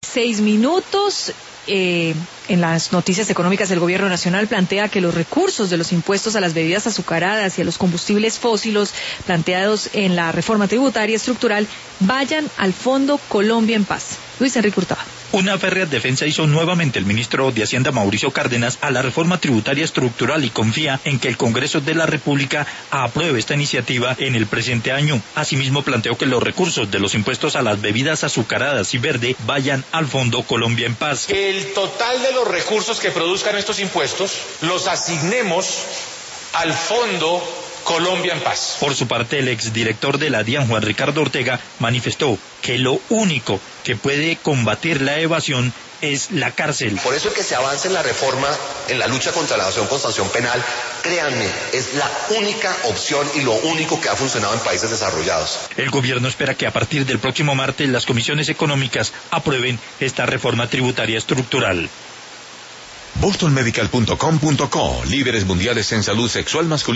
6 minutos. En las noticias económicas, el Gobierno Nacional plantea que los recursos de los impuestos a las bebidas azucaradas y a los combustibles fósiles planteados en la reforma tributaria estructural vayan al Fondo Colombia en Paz. Luis Enrique Hurtado. Una férrea defensa hizo nuevamente el ministro de Hacienda Mauricio Cárdenas a la reforma tributaria estructural y confía en que el Congreso de la República apruebe esta iniciativa en el presente año. Asimismo, planteó que los recursos de los impuestos a las bebidas azucaradas y verde vayan al Fondo Colombia en Paz. El total de los recursos que produzcan estos impuestos los asignemos al Fondo Colombia en Paz. Por su parte, el exdirector de la DIAN, Juan Ricardo Ortega, manifestó que lo único que puede combatir la evasión es la cárcel. Por eso es que se avance en la reforma, en la lucha contra la evasión con sanción penal, créanme, es la única opción y lo único que ha funcionado en países desarrollados. El gobierno espera que a partir del próximo martes las comisiones económicas aprueben esta reforma tributaria estructural. BostonMedical.com.co, líderes mundiales en salud sexual masculina.